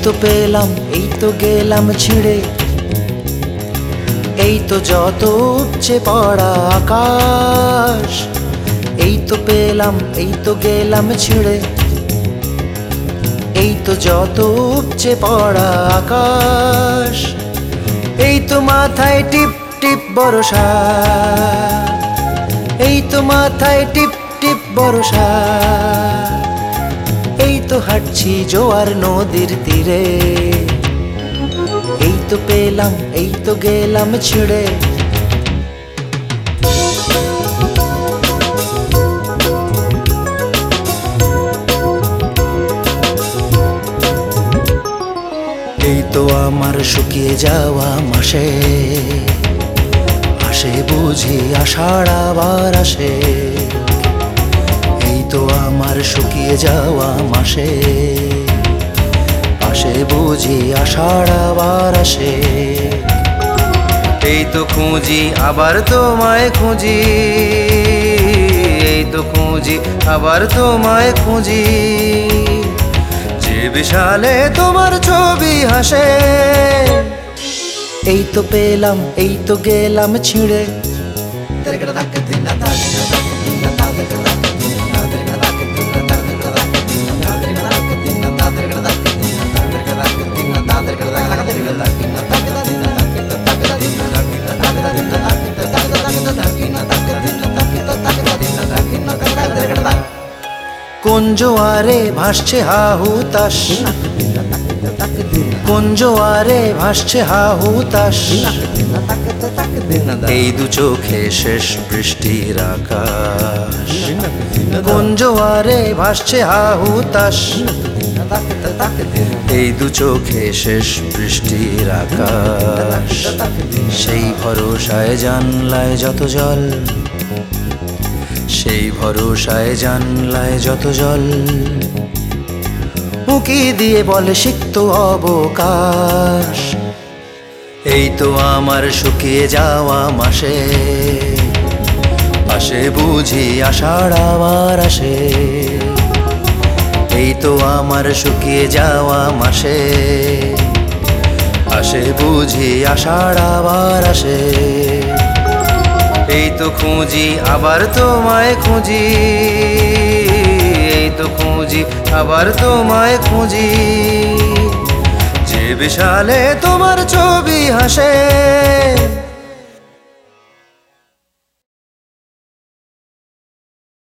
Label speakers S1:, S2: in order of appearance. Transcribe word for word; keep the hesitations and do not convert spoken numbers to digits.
S1: তো পেলাম, এই তো গেলাম ছিঁড়ে, এই তো যত উপচে পড়া আকাশ। এই তো পেলাম, এই তো গেলাম ছিঁড়ে, এই তো যত উপচে পড়া আকাশ। এই তো মাথায় টিপ টিপ বর্ষা, এই তো মাথায় টিপ টিপ বর্ষা। এই তো হাঁটছি জোয়ার নদীর তীরে, এই তো পেলাম, এই তো গেলাম ছিঁড়ে। এই তো আমার শুকিয়ে যাওয়া মাসে, আসে বুঝি আষাঢ় আবার আসে। এই তো আমার শুকিয়ে যাওয়া মাসে, আসে বুঝি আষাঢ় আবার আসে। এই তো খুঁজি আবার তোমায় খুঁজি, এই তো খুঁজি আবার তোমায় খুঁজি। যে বিশালে তোমার ছবি হাসে, এই তো পেলাম, এই তো গেলাম ছিঁড়ে। কোন জোয়ারে ভাসছে হা হুতাশ, কোন জোয়ারে ভাসছে হা হুতাশ। এই দু চোখে শেষ বৃষ্টির আকাশ, কোন জোয়ারে ভাসছে হা হুতাশ। এই দু চোখে শেষ বৃষ্টির আকাশ। সেই ভরসায় জানলায় যত জল, সেই ভরসায় জানলায় যত জল। উঁকি দিয়ে বলে সিক্ত অবকাশ। এই তো আমার শুকিয়ে যাওয়া মাসে, আসে বুঝি আষাঢ় আবার আসে। এই তো আমার শুকিয়ে যাওয়া মাসে, আসে বুঝি আষাঢ় আবার আসে। এই তো খুঁজি আবার তোমায় খুঁজি, এই তো খুঁজি আবার তোমায় খুঁজি। যে বিশালে তোমার ছবি হাসে।